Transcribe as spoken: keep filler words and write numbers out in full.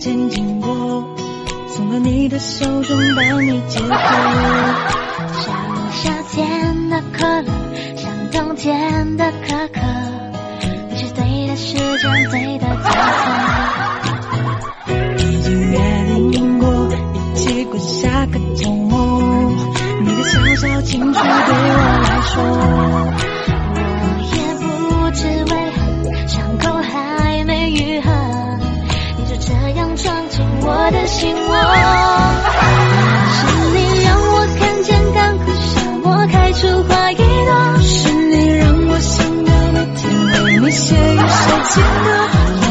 前经过，送到你的手中帮你解渴。 像夏天的可乐，像冬天的可可，你是对的时间，对的节奏。 已经约定过，一起过下个周末，你的小小情绪对我来说， 我也不知为何伤口还没愈合，你就这样闯进我的心窝。是你让我看见干枯沙漠开出花一朵， 是你让我想到每天为你写一首情歌。